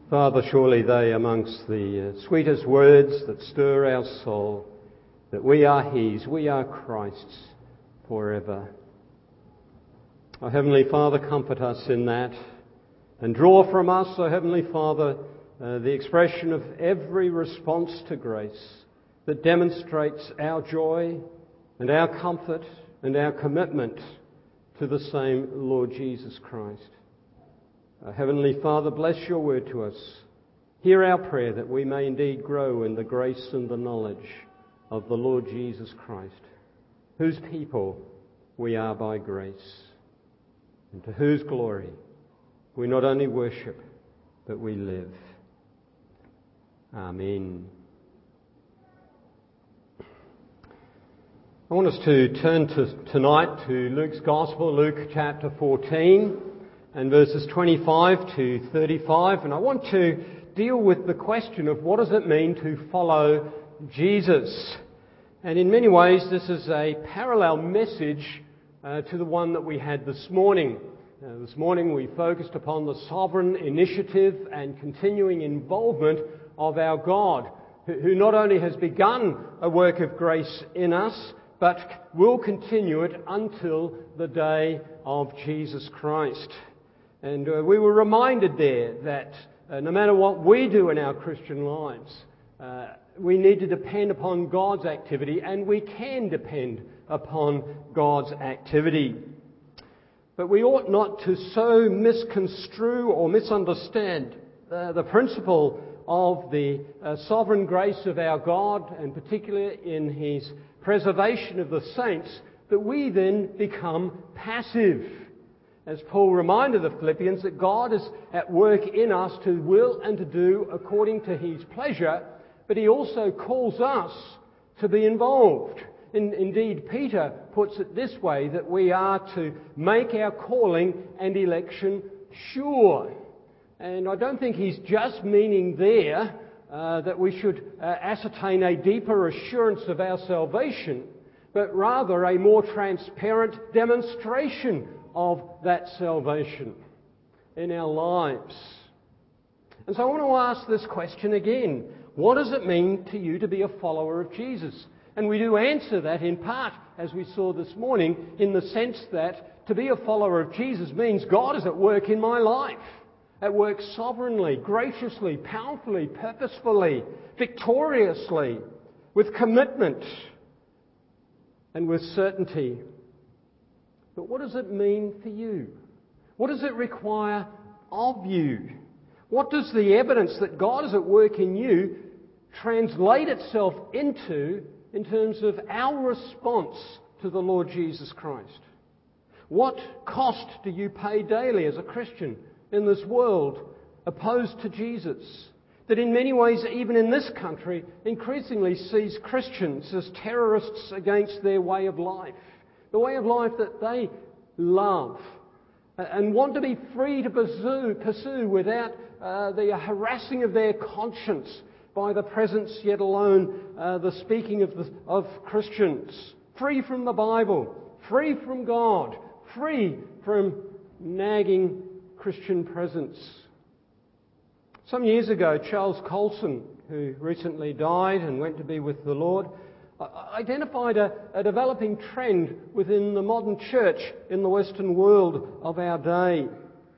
Father, surely they amongst the sweetest words that stir our soul, that we are His, we are Christ's forever. O Heavenly Father, comfort us in that and draw from us, O Heavenly Father, the expression of every response to grace that demonstrates our joy and our comfort and our commitment to the same Lord Jesus Christ. Heavenly Father, bless your word to us. Hear our prayer that we may indeed grow in the grace and the knowledge of the Lord Jesus Christ, whose people we are by grace, and to whose glory we not only worship, but we live. Amen. I want us to turn tonight to Luke's Gospel, Luke chapter 14 and verses 25 to 35. And I want to deal with the question of what does it mean to follow Jesus. And in many ways this is a parallel message to the one that we had this morning. This morning we focused upon the sovereign initiative and continuing involvement of our God, who not only has begun a work of grace in us, but will continue it until the day of Jesus Christ. And we were reminded there that no matter what we do in our Christian lives, we need to depend upon God's activity, and we can depend upon God's activity. But we ought not to so misconstrue or misunderstand the principle of the sovereign grace of our God, and particularly in His preservation of the saints, that we then become passive. As Paul reminded the Philippians that God is at work in us to will and to do according to His pleasure, but He also calls us to be involved. Indeed, Peter puts it this way, that we are to make our calling and election sure. And I don't think he's just meaning there that we should ascertain a deeper assurance of our salvation, but rather a more transparent demonstration of that salvation in our lives. And so I want to ask this question again. What does it mean to you to be a follower of Jesus? And we do answer that in part, as we saw this morning, in the sense that to be a follower of Jesus means God is at work in my life. At work sovereignly, graciously, powerfully, purposefully, victoriously, with commitment and with certainty. But what does it mean for you? What does it require of you? What does the evidence that God is at work in you translate itself into in terms of our response to the Lord Jesus Christ? What cost do you pay daily as a Christian in this world opposed to Jesus, that in many ways, even in this country, increasingly sees Christians as terrorists against their way of life, the way of life that they love and want to be free to pursue without the harassing of their conscience by the presence, yet alone the speaking of Christians, free from the Bible, free from God, free from nagging Christian presence. Some years ago, Charles Colson, who recently died and went to be with the Lord, identified a developing trend within the modern church in the Western world of our day.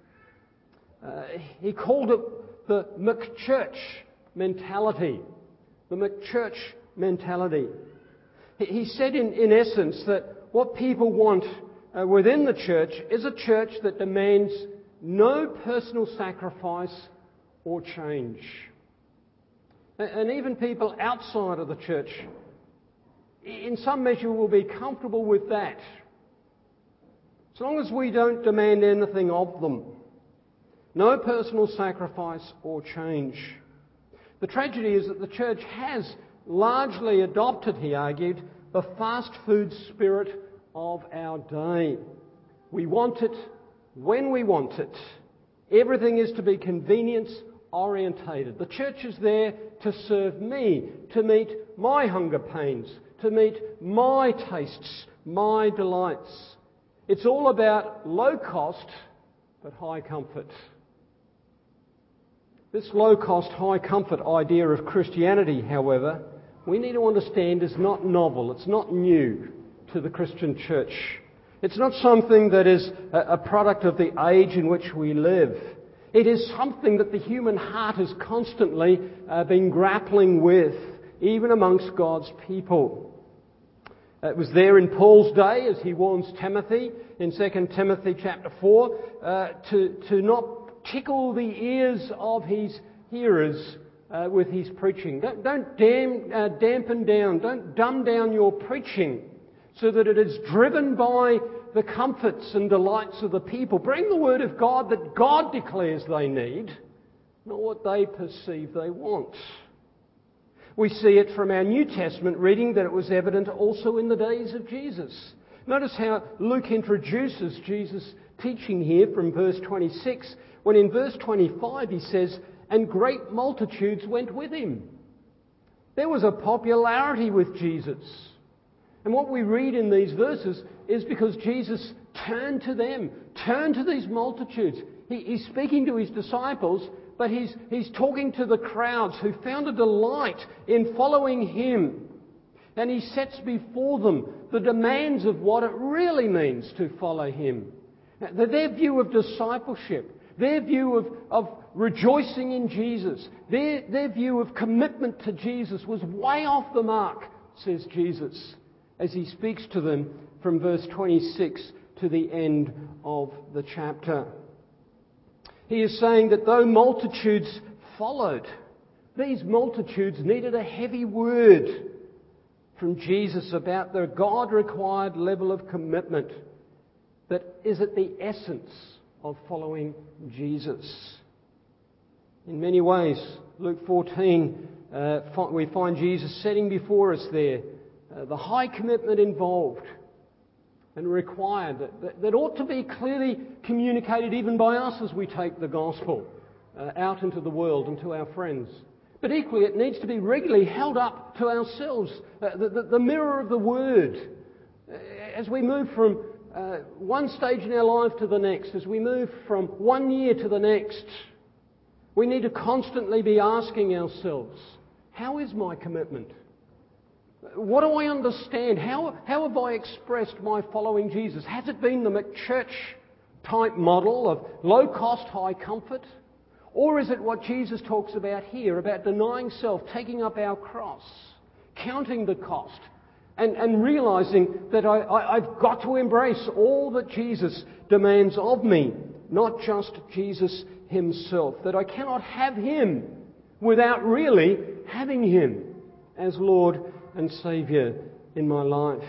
He called it the McChurch mentality. The McChurch mentality. He said in essence that what people want within the church is a church that demands no personal sacrifice or change. And even people outside of the church, in some measure, will be comfortable with that, as long as we don't demand anything of them. No personal sacrifice or change. The tragedy is that the church has largely adopted, he argued, the fast food spirit of our day. We want it when we want it. Everything is to be convenience orientated. The church is there to serve me, to meet my hunger pains, to meet my tastes, my delights. It's all about low cost but high comfort. This low-cost, high-comfort idea of Christianity, however, we need to understand is not novel. It's not new to the Christian church. It's not something that is a product of the age in which we live. It is something that the human heart has constantly been grappling with, even amongst God's people. It was there in Paul's day as he warns Timothy in 2 Timothy chapter 4 to not tickle the ears of his hearers with his preaching. Don't dampen down, don't dumb down your preaching so that it is driven by the comforts and delights of the people. Bring the word of God that God declares they need, not what they perceive they want. We see it from our New Testament reading that it was evident also in the days of Jesus. Notice how Luke introduces Jesus' teaching here from verse 26, when in verse 25 he says, "And great multitudes went with him." There was a popularity with Jesus. And what we read in these verses is because Jesus turned to them, turned to these multitudes. He's speaking to his disciples, but he's talking to the crowds who found a delight in following him. And he sets before them the demands of what it really means to follow him. Their view of discipleship, their view of rejoicing in Jesus, their view of commitment to Jesus was way off the mark, says Jesus, as he speaks to them from verse 26 to the end of the chapter. He is saying that though multitudes followed, these multitudes needed a heavy word from Jesus about the God-required level of commitment that is at the essence of following Jesus. In many ways, Luke 14, we find Jesus setting before us there the high commitment involved and required that ought to be clearly communicated even by us as we take the gospel out into the world and to our friends. But equally, it needs to be regularly held up to ourselves, the mirror of the Word, as we move from one stage in our life to the next, as we move from one year to the next. We need to constantly be asking ourselves, how is my commitment? What do I understand? How have I expressed my following Jesus? Has it been the McChurch type model of low cost, high comfort? Or is it what Jesus talks about here, about denying self, taking up our cross, counting the cost, and realising that I've got to embrace all that Jesus demands of me, not just Jesus himself, that I cannot have him without really having him as Lord and Saviour in my life.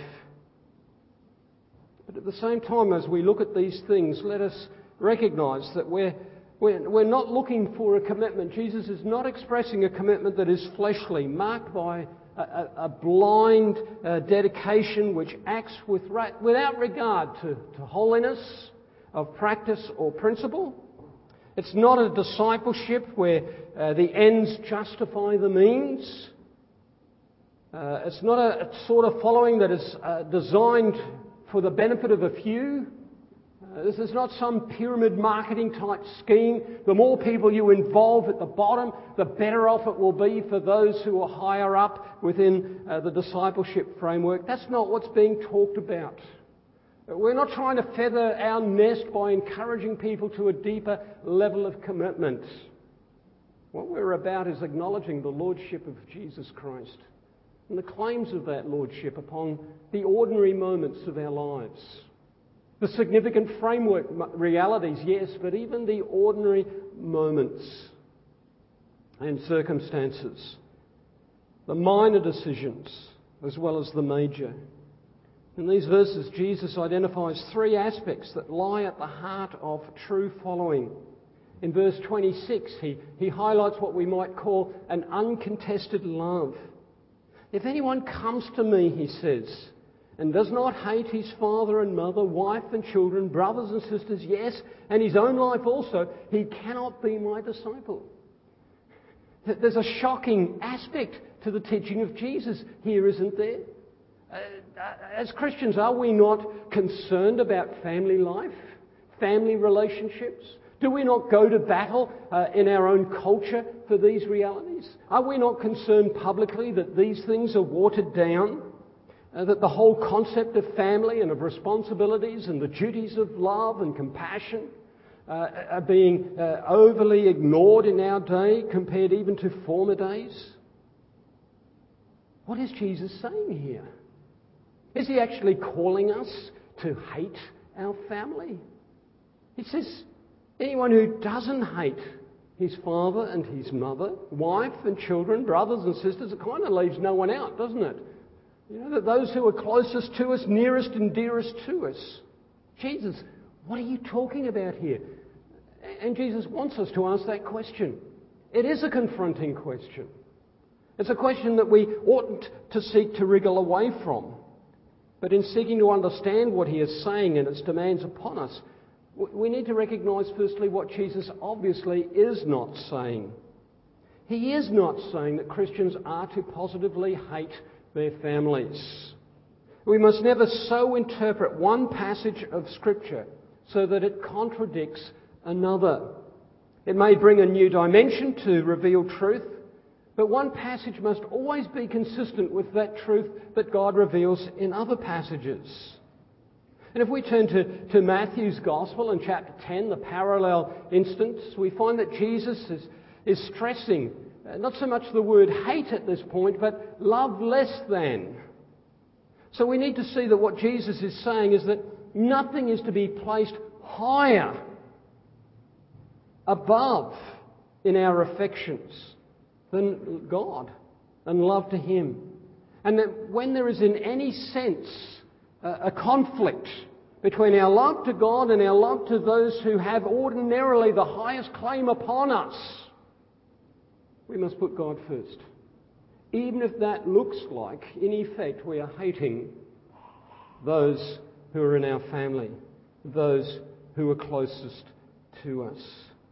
But at the same time, as we look at these things, let us recognise that we're not looking for a commitment. Jesus is not expressing a commitment that is fleshly, marked by a blind dedication which acts without regard to holiness of practice or principle. It's not a discipleship where the ends justify the means. It's not a sort of following that is designed for the benefit of a few. This is not some pyramid marketing type scheme. The more people you involve at the bottom, the better off it will be for those who are higher up within the discipleship framework. That's not what's being talked about. We're not trying to feather our nest by encouraging people to a deeper level of commitment. What we're about is acknowledging the Lordship of Jesus Christ and the claims of that Lordship upon the ordinary moments of our lives. The significant framework realities, yes, but even the ordinary moments and circumstances. The minor decisions as well as the major. In these verses, Jesus identifies three aspects that lie at the heart of true following. In verse 26, he highlights what we might call an uncontested love. If anyone comes to me, he says, and does not hate his father and mother, wife and children, brothers and sisters, yes, and his own life also, he cannot be my disciple. There's a shocking aspect to the teaching of Jesus here, isn't there? As Christians, are we not concerned about family life, family relationships? Do we not go to battle in our own culture for these realities? Are we not concerned publicly that these things are watered down? That the whole concept of family and of responsibilities and the duties of love and compassion are being overly ignored in our day compared even to former days? What is Jesus saying here? Is he actually calling us to hate our family? He says, anyone who doesn't hate his father and his mother, wife and children, brothers and sisters, it kind of leaves no one out, doesn't it? You know, that those who are closest to us, nearest and dearest to us. Jesus, what are you talking about here? And Jesus wants us to ask that question. It is a confronting question. It's a question that we oughtn't to seek to wriggle away from. But in seeking to understand what he is saying and its demands upon us, we need to recognise firstly what Jesus obviously is not saying. He is not saying that Christians are to positively hate their families. We must never so interpret one passage of Scripture so that it contradicts another. It may bring a new dimension to reveal truth, but one passage must always be consistent with that truth that God reveals in other passages. And if we turn to Matthew's Gospel in chapter 10, the parallel instance, we find that Jesus is stressing not so much the word hate at this point, but love less than. So we need to see that what Jesus is saying is that nothing is to be placed higher, above in our affections than God and love to Him. And that when there is in any sense a conflict between our love to God and our love to those who have ordinarily the highest claim upon us, we must put God first. Even if that looks like, in effect, we are hating those who are in our family, those who are closest to us.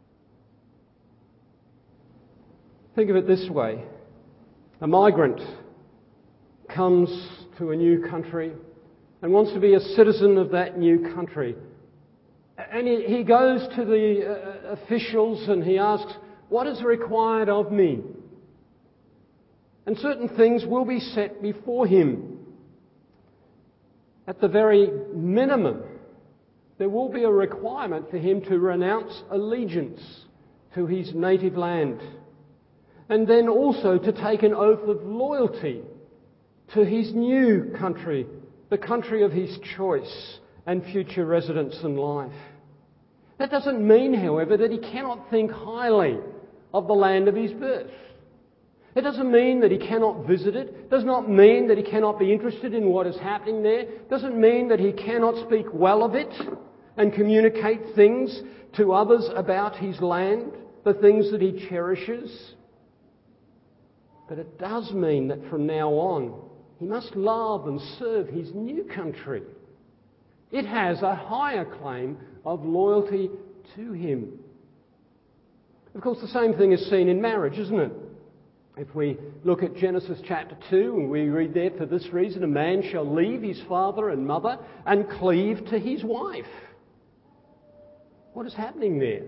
Think of it this way. A migrant comes to a new country and wants to be a citizen of that new country. And he goes to the officials and he asks, what is required of me? And certain things will be set before him. At the very minimum, there will be a requirement for him to renounce allegiance to his native land. And then also to take an oath of loyalty to his new country, the country of his choice and future residence and life. That doesn't mean, however, that he cannot think highly of the land of his birth. It doesn't mean that he cannot visit it. It does not mean that he cannot be interested in what is happening there. It doesn't mean that he cannot speak well of it and communicate things to others about his land, the things that he cherishes. But it does mean that from now on, he must love and serve his new country. It has a higher claim of loyalty to him. Of course, the same thing is seen in marriage, isn't it? If we look at Genesis chapter 2, and we read there, for this reason a man shall leave his father and mother and cleave to his wife. What is happening there?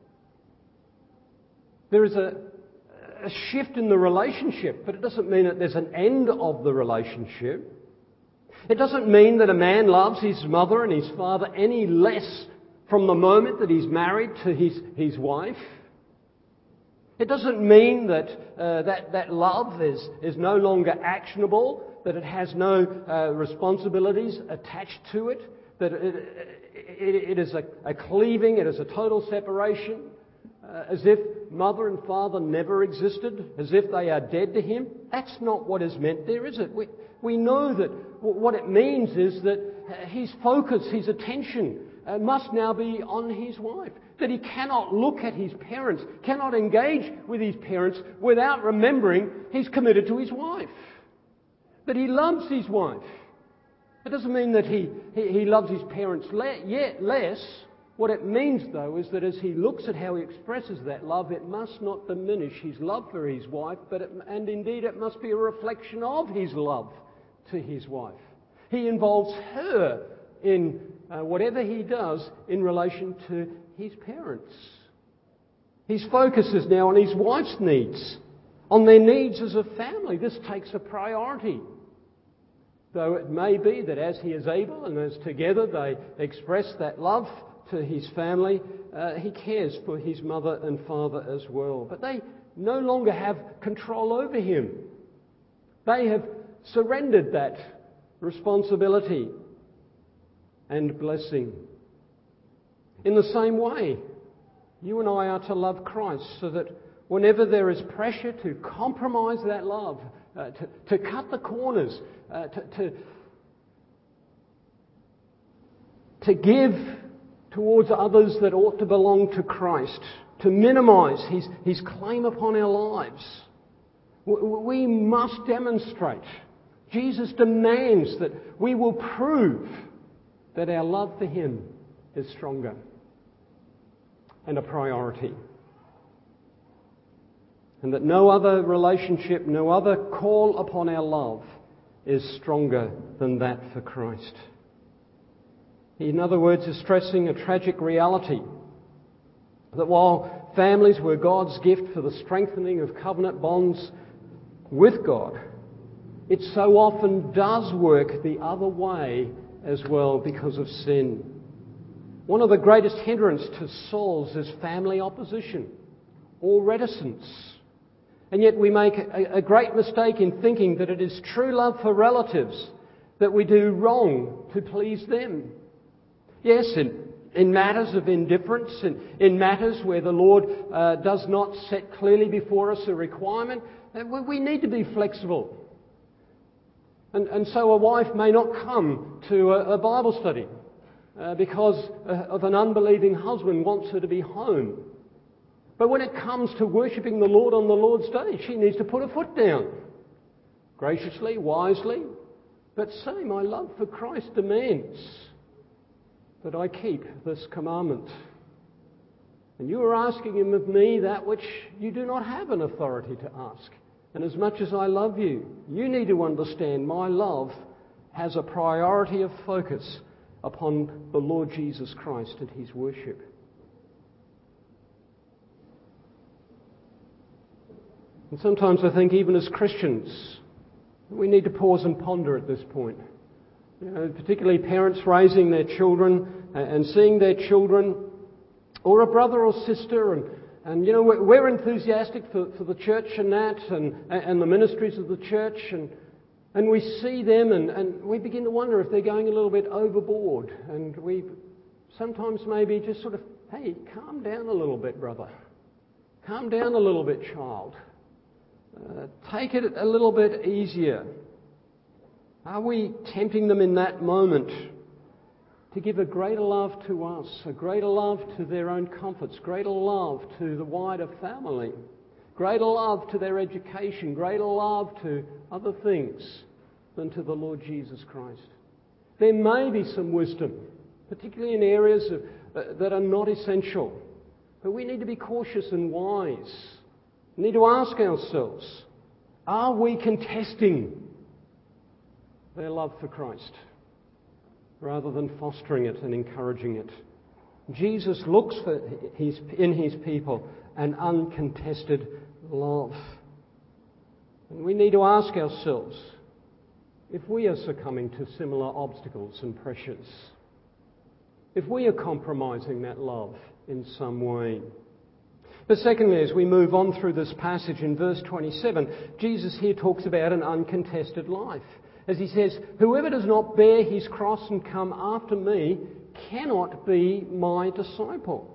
There is a shift in the relationship, but it doesn't mean that there's an end of the relationship. It doesn't mean that a man loves his mother and his father any less from the moment that he's married to his wife. It doesn't mean that that love is no longer actionable, that it has no responsibilities attached to it, that it is a cleaving, it is a total separation, as if mother and father never existed, as if they are dead to him. That's not what is meant there, is it? We know that what it means is that his focus, his attention must now be on his wife. That he cannot look at his parents, cannot engage with his parents without remembering he's committed to his wife. That he loves his wife. It doesn't mean that he loves his parents yet less. What it means, though, is that as he looks at how he expresses that love, it must not diminish his love for his wife, and indeed it must be a reflection of his love to his wife. He involves her in whatever he does in relation to his parents. His focus is now on his wife's needs, on their needs as a family. This takes a priority. Though it may be that as he is able and as together they express that love to his family, he cares for his mother and father as well. But they no longer have control over him. They have surrendered that responsibility and blessing. In the same way, you and I are to love Christ so that whenever there is pressure to compromise that love, to cut the corners, to give towards others that ought to belong to Christ, to minimise his claim upon our lives, we must demonstrate. Jesus demands that we will prove that our love for him is stronger and a priority. And that no other relationship, no other call upon our love is stronger than that for Christ. He, in other words, is stressing a tragic reality that while families were God's gift for the strengthening of covenant bonds with God, it so often does work the other way as well because of sin. One of the greatest hindrances to souls is family opposition or reticence. And yet we make a great mistake in thinking that it is true love for relatives that we do wrong to please them. Yes, in matters of indifference, in matters where the Lord does not set clearly before us a requirement, we need to be flexible. And so a wife may not come to a Bible study because of an unbelieving husband wants her to be home. But when it comes to worshipping the Lord on the Lord's Day, she needs to put her foot down. Graciously, wisely, but say, my love for Christ demands that I keep this commandment. And you are asking him of me that which you do not have an authority to ask. And as much as I love you, you need to understand my love has a priority of focus upon the Lord Jesus Christ and his worship. And sometimes I think even as Christians, we need to pause and ponder at this point. Particularly parents raising their children and seeing their children, or a brother or sister, and we're enthusiastic for the church and that, and the ministries of the church, and we see them and we begin to wonder if they're going a little bit overboard, and we sometimes maybe just sort of, hey, calm down a little bit, brother. Calm down a little bit, child. Take it a little bit easier. Are we tempting them in that moment to give a greater love to us, a greater love to their own comforts, greater love to the wider family, greater love to their education, greater love to other things than to the Lord Jesus Christ? There may be some wisdom, particularly in areas that are not essential, but we need to be cautious and wise. We need to ask ourselves, are we contesting their love for Christ rather than fostering it and encouraging it? Jesus looks for in his people an uncontested love. And we need to ask ourselves if we are succumbing to similar obstacles and pressures, if we are compromising that love in some way. But secondly, as we move on through this passage in verse 27, Jesus here talks about an uncontested life. As he says, whoever does not bear his cross and come after me cannot be my disciple.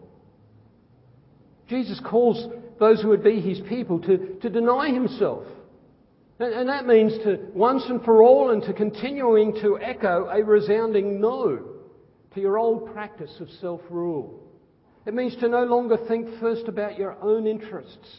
Jesus calls those who would be his people to deny himself. And that means to once and for all and to continuing to echo a resounding no to your old practice of self-rule. It means to no longer think first about your own interests.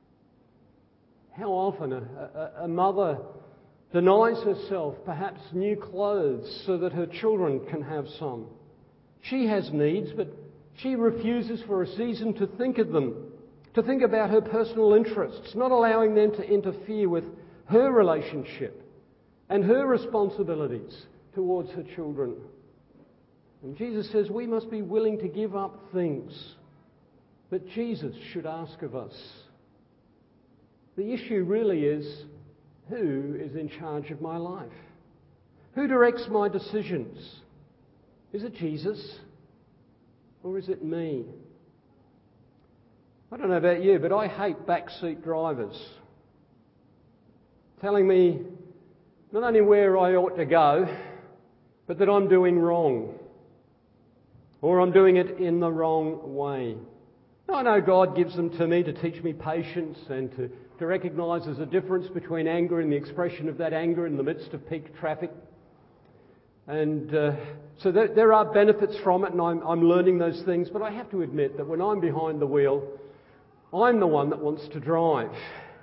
How often a mother denies herself perhaps new clothes so that her children can have some. She has needs, but she refuses for a season to think of them, to think about her personal interests, not allowing them to interfere with her relationship and her responsibilities towards her children. And Jesus says we must be willing to give up things that Jesus should ask of us. The issue really is, who is in charge of my life? Who directs my decisions? Is it Jesus or is it me? I don't know about you, but I hate backseat drivers telling me not only where I ought to go, but that I'm doing wrong, or I'm doing it in the wrong way. I know God gives them to me to teach me patience and to recognise there's a difference between anger and the expression of that anger in the midst of peak traffic. And so there are benefits from it, and I'm learning those things, but I have to admit that when I'm behind the wheel, I'm the one that wants to drive.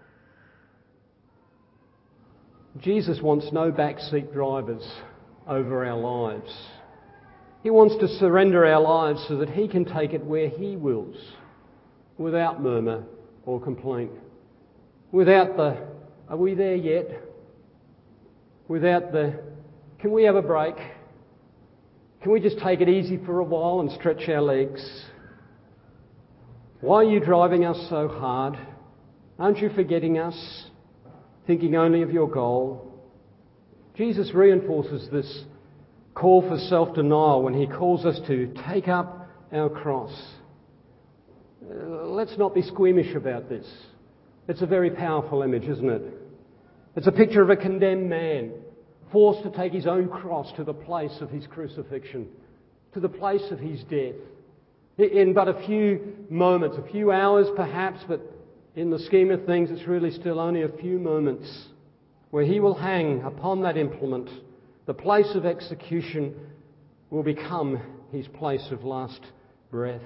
Jesus wants no backseat drivers over our lives. He wants to surrender our lives so that He can take it where He wills, without murmur or complaint. Without the, are we there yet? Without the, can we have a break? Can we just take it easy for a while and stretch our legs? Why are you driving us so hard? Aren't you forgetting us? Thinking only of your goal? Jesus reinforces this call for self-denial when He calls us to take up our cross. Let's not be squeamish about this. It's a very powerful image, isn't it? It's a picture of a condemned man forced to take his own cross to the place of his crucifixion, to the place of his death. In but a few moments, a few hours perhaps, but in the scheme of things it's really still only a few moments where he will hang upon that implement. The place of execution will become his place of last breath.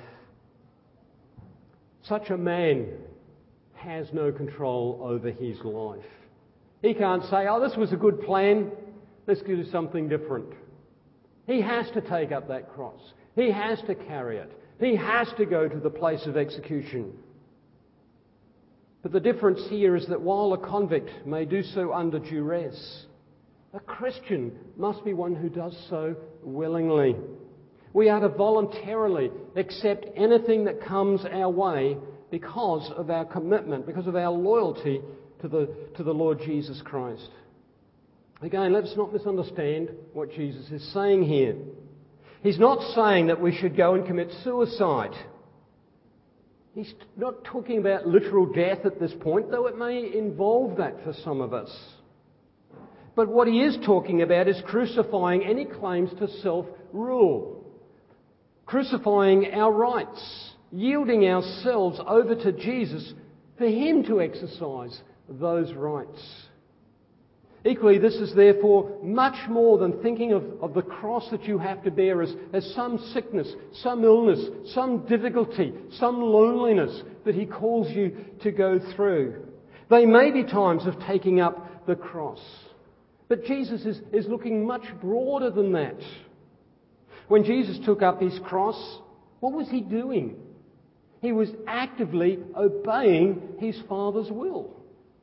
Such a man has no control over his life. He can't say, oh, this was a good plan, let's do something different. He has to take up that cross. He has to carry it. He has to go to the place of execution. But the difference here is that while a convict may do so under duress, a Christian must be one who does so willingly. We are to voluntarily accept anything that comes our way because of our commitment, because of our loyalty to the Lord Jesus Christ. Again, let's not misunderstand what Jesus is saying here. He's not saying that we should go and commit suicide. He's not talking about literal death at this point, though it may involve that for some of us. But what he is talking about is crucifying any claims to self-rule, crucifying our rights, yielding ourselves over to Jesus for Him to exercise those rights. Equally, this is therefore much more than thinking of the cross that you have to bear as some sickness, some illness, some difficulty, some loneliness that He calls you to go through. They may be times of taking up the cross. But Jesus is looking much broader than that. When Jesus took up His cross, what was He doing? He was actively obeying His Father's will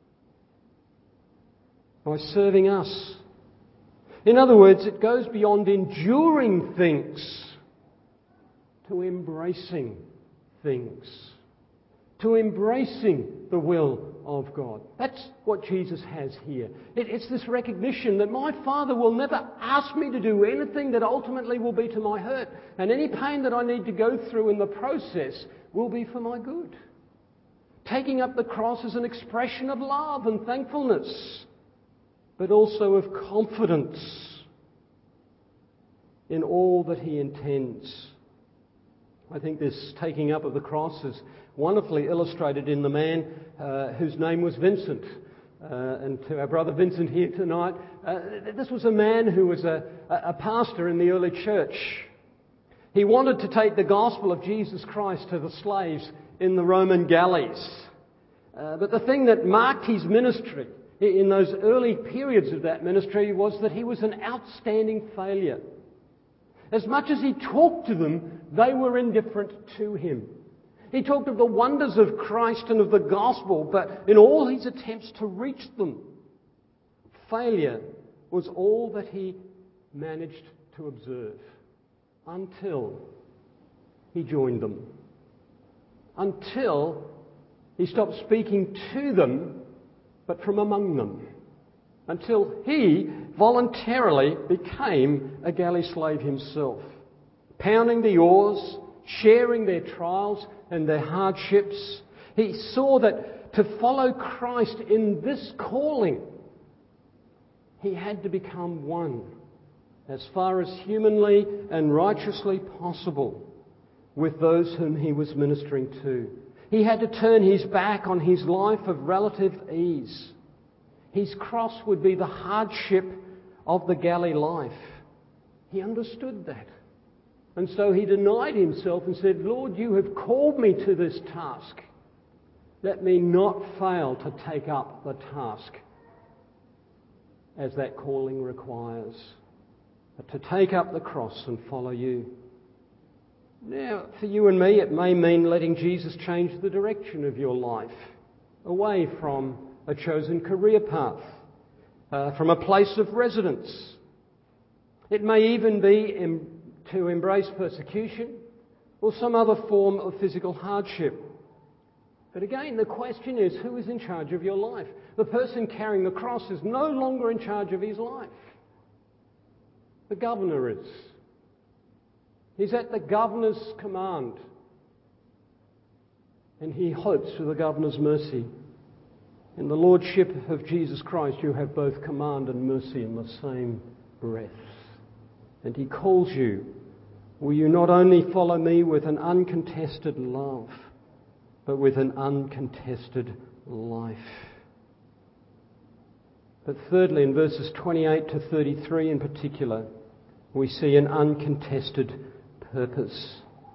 by serving us. In other words, it goes beyond enduring things to embracing things, to embracing the will of God. That's what Jesus has here. It's this recognition that my Father will never ask me to do anything that ultimately will be to my hurt, and any pain that I need to go through in the process will be for my good. Taking up the cross is an expression of love and thankfulness, but also of confidence in all that He intends. I think this taking up of the cross is wonderfully illustrated in the man whose name was Vincent. And to our brother Vincent here tonight, this was a man who was a pastor in the early church. He wanted to take the gospel of Jesus Christ to the slaves in the Roman galleys. But the thing that marked his ministry in those early periods of that ministry was that he was an outstanding failure. As much as he talked to them, they were indifferent to him. He talked of the wonders of Christ and of the gospel, but in all his attempts to reach them, failure was all that he managed to observe. until he joined them. Until he stopped speaking to them, but from among them. Until he voluntarily became a galley slave himself, pounding the oars, sharing their trials and their hardships. He saw that to follow Christ in this calling, he had to become one, as far as humanly and righteously possible, with those whom he was ministering to. He had to turn his back on his life of relative ease. His cross would be the hardship of the galley life. He understood that. And so he denied himself and said, Lord, you have called me to this task. Let me not fail to take up the task as that calling requires, but to take up the cross and follow you. Now, for you and me, it may mean letting Jesus change the direction of your life, away from a chosen career path, from a place of residence. It may even be to embrace persecution or some other form of physical hardship. But again, the question is, who is in charge of your life? The person carrying the cross is no longer in charge of his life. The governor is. He's at the governor's command. And he hopes for the governor's mercy. In the lordship of Jesus Christ, you have both command and mercy in the same breath. And he calls you, will you not only follow me with an uncontested love, but with an uncontested life? But thirdly, in verses 28 to 33 in particular, we see an uncontested purpose.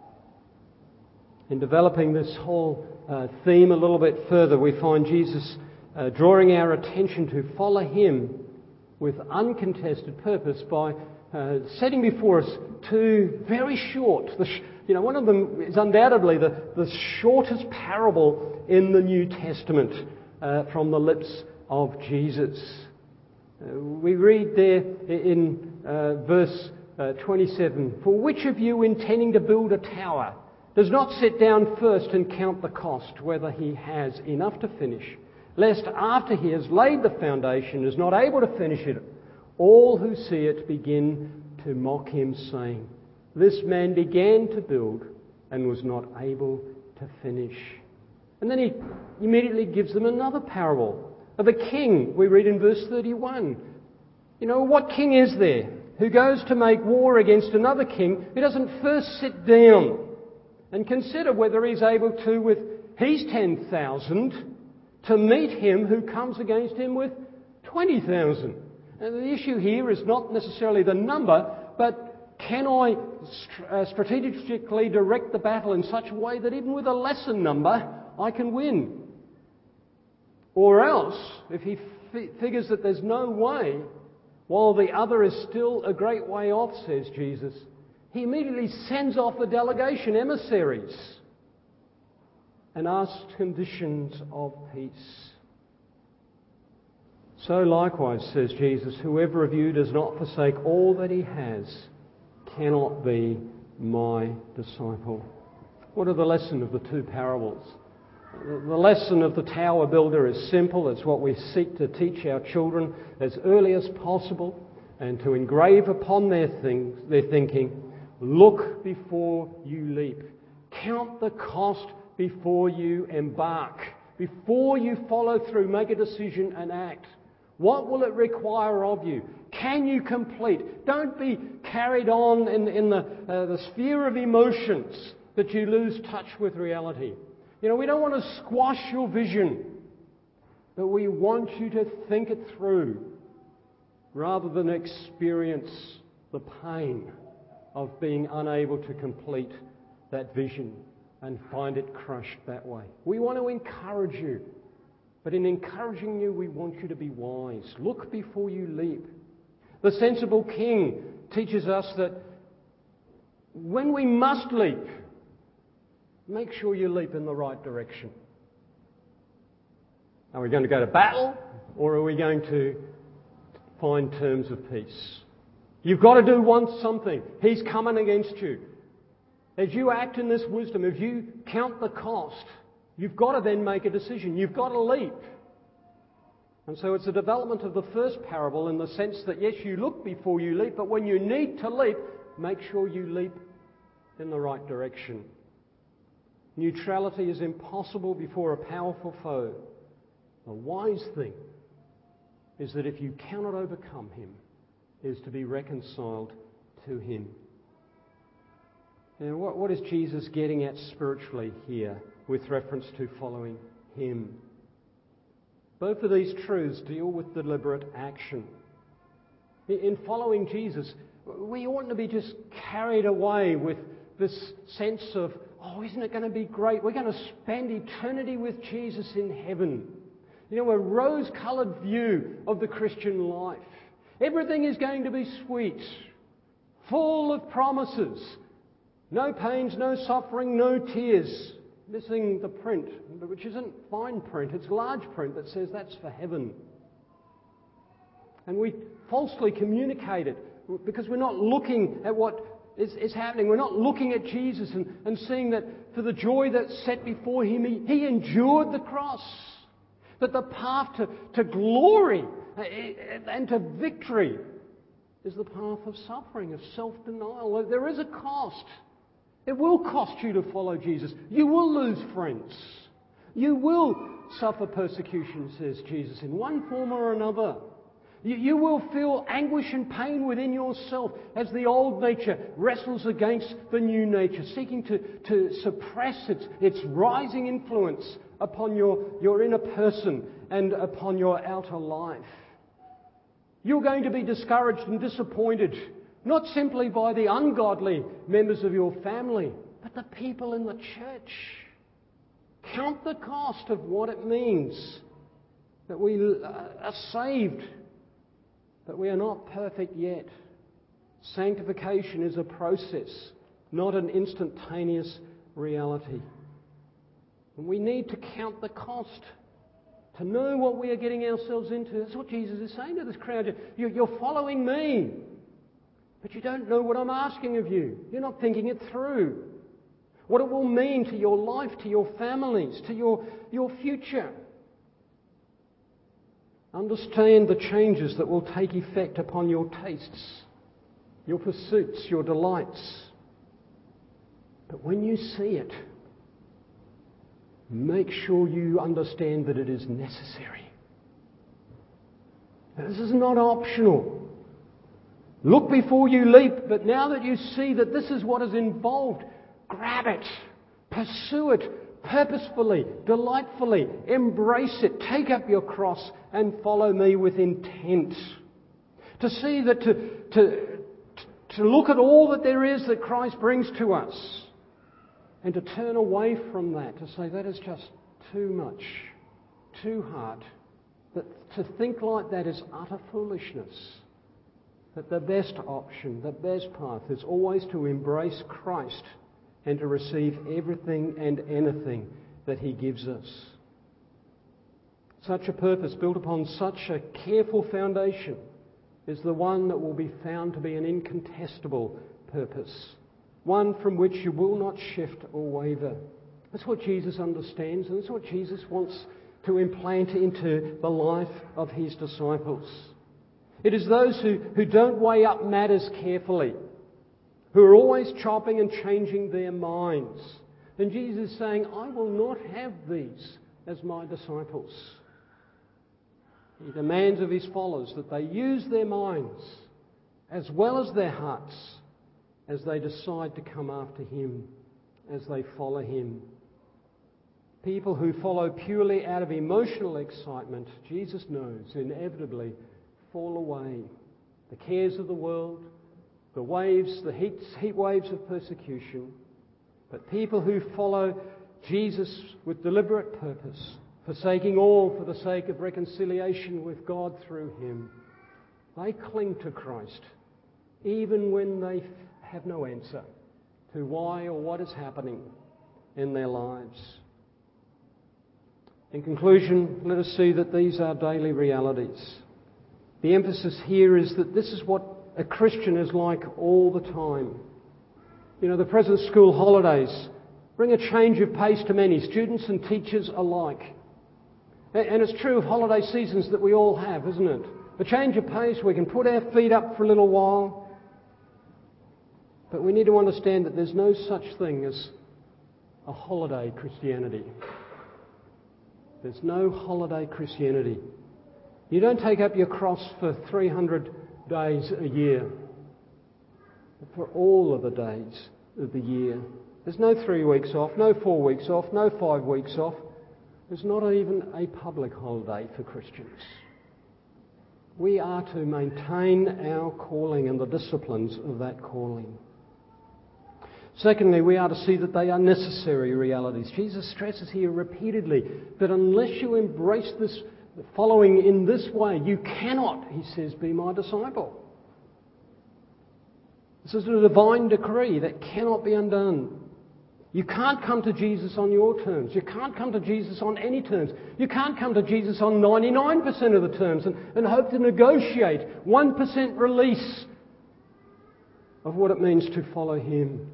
In developing this whole theme a little bit further, we find Jesus drawing our attention to follow him with uncontested purpose by setting before us two very short, one of them is undoubtedly the shortest parable in the New Testament from the lips of Jesus. We read there in verse 27, for which of you intending to build a tower does not sit down first and count the cost, whether he has enough to finish, lest after he has laid the foundation is not able to finish it, all who see it begin to mock him, saying, this man began to build and was not able to finish. And then he immediately gives them another parable of a king. We read in verse 31. What king is there who goes to make war against another king who doesn't first sit down and consider whether he's able to, with his 10,000, to meet him who comes against him with 20,000? And the issue here is not necessarily the number, but can I strategically direct the battle in such a way that even with a lesser number, I can win? Or else, if he figures that there's no way, while the other is still a great way off, says Jesus, he immediately sends off a delegation, emissaries, and asks conditions of peace. So likewise, says Jesus, whoever of you does not forsake all that he has cannot be my disciple. What are the lesson of the two parables? The lesson of the tower builder is simple. It's what we seek to teach our children as early as possible and to engrave upon their thinking. Look before you leap. Count the cost before you embark. Before you follow through, make a decision and act. What will it require of you? Can you complete? Don't be carried on in the sphere of emotions that you lose touch with reality. We don't want to squash your vision, but we want you to think it through rather than experience the pain of being unable to complete that vision and find it crushed that way. We want to encourage you, but in encouraging you, we want you to be wise. Look before you leap. The sensible king teaches us that when we must leap, make sure you leap in the right direction. Are we going to go to battle, or are we going to find terms of peace? You've got to do something. He's coming against you. As you act in this wisdom, if you count the cost, you've got to then make a decision. You've got to leap. And so it's a development of the first parable in the sense that, yes, you look before you leap, but when you need to leap, make sure you leap in the right direction. Neutrality is impossible before a powerful foe. The wise thing is that if you cannot overcome him, is to be reconciled to him. Now, what is Jesus getting at spiritually here with reference to following him? Both of these truths deal with deliberate action. In following Jesus, we oughtn't to be just carried away with this sense of, oh, isn't it going to be great? We're going to spend eternity with Jesus in heaven. You know, a rose-coloured view of the Christian life. Everything is going to be sweet, full of promises. No pains, no suffering, no tears. Missing the print, which isn't fine print, it's large print that says that's for heaven. And we falsely communicate it because we're not looking at what is happening. We're not looking at Jesus and seeing that for the joy that's set before him, he endured the cross. That the path to glory and to victory is the path of suffering, of self-denial. There is a cost. It will cost you to follow Jesus. You will lose friends. You will suffer persecution, says Jesus, in one form or another. You will feel anguish and pain within yourself as the old nature wrestles against the new nature, seeking to suppress its rising influence upon your inner person and upon your outer life. You're going to be discouraged and disappointed, not simply by the ungodly members of your family, but the people in the church. Count the cost of what it means that we are saved, but we are not perfect yet. Sanctification is a process, not an instantaneous reality. And we need to count the cost to know what we are getting ourselves into. That's what Jesus is saying to this crowd. You're following me, but you don't know what I'm asking of you. You're not thinking it through. What it will mean to your life, to your families, to your future. Understand the changes that will take effect upon your tastes, your pursuits, your delights. But when you see it, make sure you understand that it is necessary. This is not optional. Look before you leap, but now that you see that this is what is involved, grab it, pursue it purposefully, delightfully, embrace it, take up your cross and follow me with intent. To see that to look at all that there is that Christ brings to us and to turn away from that, to say that is just too much, too hard. That to think like that is utter foolishness. That the best option, the best path is always to embrace Christ and to receive everything and anything that he gives us. Such a purpose built upon such a careful foundation is the one that will be found to be an incontestable purpose. One from which you will not shift or waver. That's what Jesus understands, and that's what Jesus wants to implant into the life of his disciples. It is those who don't weigh up matters carefully, who are always chopping and changing their minds. And Jesus is saying, I will not have these as my disciples. He demands of his followers that they use their minds as well as their hearts as they decide to come after him, as they follow him. People who follow purely out of emotional excitement, Jesus knows, inevitably fall away. The cares of the world, the waves, the heat waves of persecution. But people who follow Jesus with deliberate purpose, forsaking all for the sake of reconciliation with God through him, they cling to Christ, even when they have no answer to why or what is happening in their lives. In conclusion, let us see that these are daily realities. The emphasis here is that this is what a Christian is like all the time. You know, the present school holidays bring a change of pace to many, students and teachers alike. And it's true of holiday seasons that we all have, isn't it? A change of pace, we can put our feet up for a little while. But we need to understand that there's no such thing as a holiday Christianity. There's no holiday Christianity. You don't take up your cross for 300 days a year, but for all of the days of the year. There's no 3 weeks off, no 4 weeks off, no 5 weeks off. There's not even a public holiday for Christians. We are to maintain our calling and the disciplines of that calling. Secondly, we are to see that they are necessary realities. Jesus stresses here repeatedly that unless you embrace this following in this way, you cannot, he says, be my disciple. This is a divine decree that cannot be undone. You can't come to Jesus on your terms. You can't come to Jesus on any terms. You can't come to Jesus on 99% of the terms and hope to negotiate 1% release of what it means to follow him.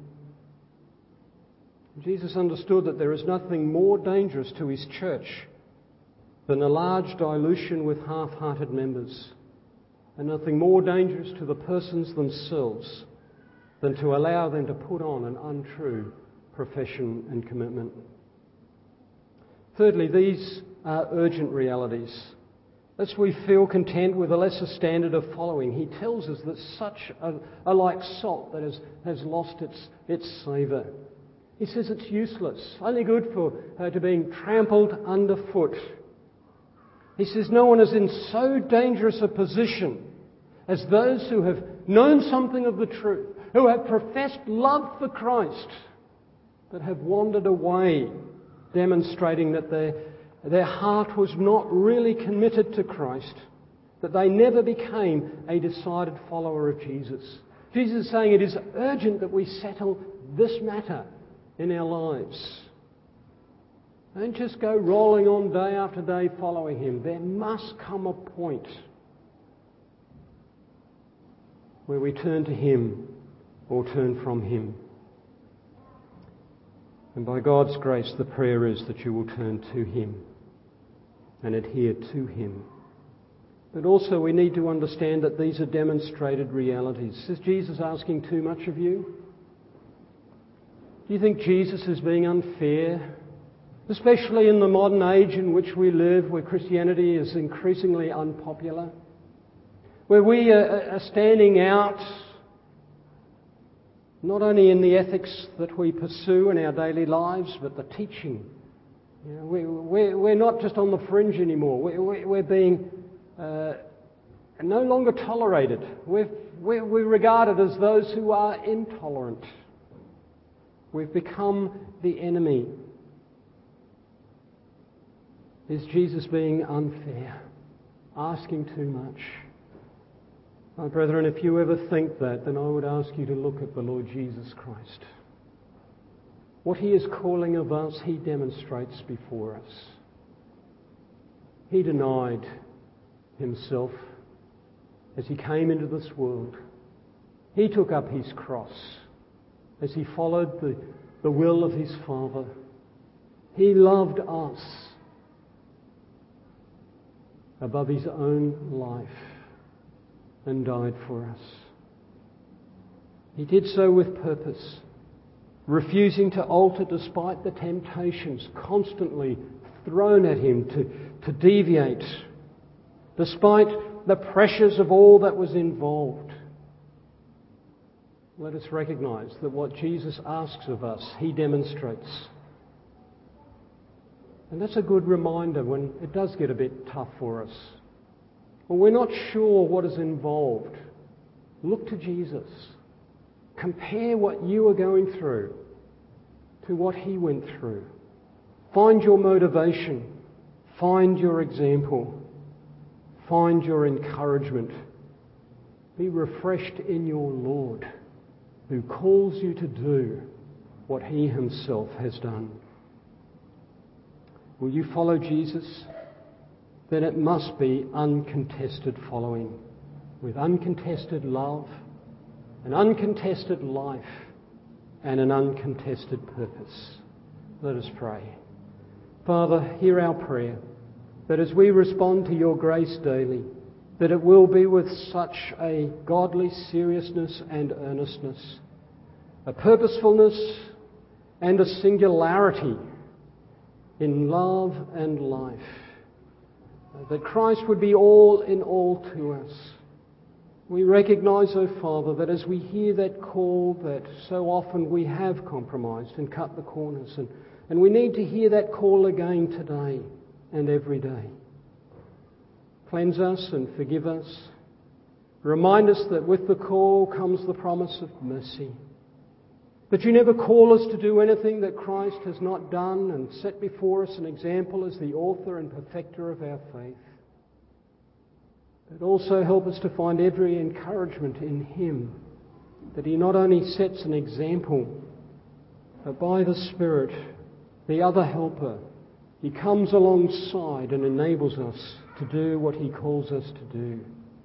Jesus understood that there is nothing more dangerous to his church than a large dilution with half-hearted members, and nothing more dangerous to the persons themselves than to allow them to put on an untrue profession and commitment. Thirdly, these are urgent realities. Lest we feel content with a lesser standard of following, he tells us that such are like salt that has lost its savour. He says it's useless, only good for to being trampled underfoot. He says no one is in so dangerous a position as those who have known something of the truth, who have professed love for Christ, but have wandered away, demonstrating that their heart was not really committed to Christ, that they never became a decided follower of Jesus. Jesus is saying it is urgent that we settle this matter in our lives. Don't just go rolling on day after day following him. There must come a point where we turn to him or turn from him. And by God's grace, the prayer is that you will turn to him and adhere to him. But also we need to understand that these are demonstrated realities. Is Jesus asking too much of you? Do you think Jesus is being unfair? Especially in the modern age in which we live, where Christianity is increasingly unpopular, where we are standing out not only in the ethics that we pursue in our daily lives, but the teaching. You know, we're not just on the fringe anymore. We're being no longer tolerated. We're regarded as those who are intolerant. We've become the enemy. Is Jesus being unfair? Asking too much? My brethren, if you ever think that, then I would ask you to look at the Lord Jesus Christ. What he is calling of us, he demonstrates before us. He denied himself as he came into this world. He took up his cross as he followed the will of his Father. He loved us above his own life and died for us. He did so with purpose, refusing to alter despite the temptations constantly thrown at him to deviate, despite the pressures of all that was involved. Let us recognise that what Jesus asks of us, he demonstrates. And that's a good reminder when it does get a bit tough for us. When we're not sure what is involved, look to Jesus. Compare what you are going through to what he went through. Find your motivation. Find your example. Find your encouragement. Be refreshed in your Lord, who calls you to do what he himself has done. Will you follow Jesus? Then it must be uncontested following. with uncontested love, an uncontested life, and an uncontested purpose. Let us pray. Father, hear our prayer, that as we respond to your grace daily, that it will be with such a godly seriousness and earnestness, a purposefulness and a singularity in love and life, that Christ would be all in all to us. We recognise, O Father, that as we hear that call, that so often we have compromised and cut the corners, and we need to hear that call again today and every day. Cleanse us and forgive us. Remind us that with the call comes the promise of mercy. That you never call us to do anything that Christ has not done, and set before us an example as the author and perfecter of our faith. But also help us to find every encouragement in Him, that He not only sets an example, but by the Spirit, the other helper, He comes alongside and enables us to do what He calls us to do.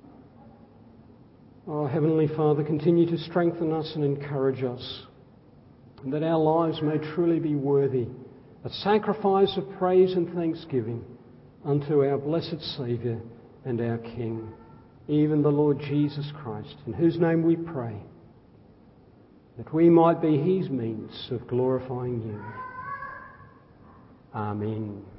Oh, Heavenly Father, continue to strengthen us and encourage us, and that our lives may truly be worthy, a sacrifice of praise and thanksgiving unto our blessed Saviour and our King, even the Lord Jesus Christ, in whose name we pray, that we might be His means of glorifying you. Amen.